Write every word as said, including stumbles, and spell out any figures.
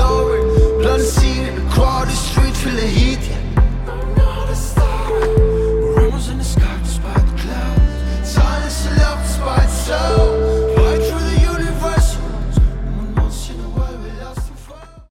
story. Blunt scene, crowded street, feel the heat.